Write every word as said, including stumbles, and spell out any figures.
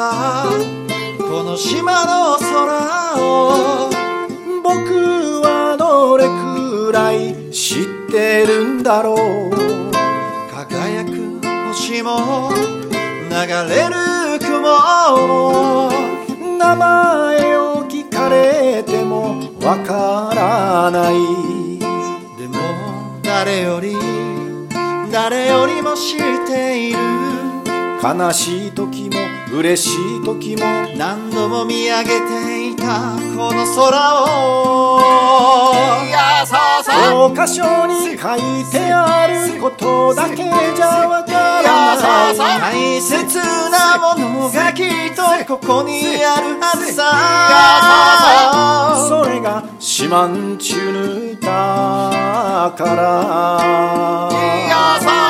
かこの島の空を僕はどれくらい知ってるんだろう。輝く星も流れる雲も名前を聞かれてもわからない。でも誰より誰よりも知っている。悲しい時も嬉しい時も何度も見上げていたこの空を。いやささ教科書に書いてあることだけじゃわからない。大切なものがきっとここにあるはずさ。それが四万十の歌から。いやさ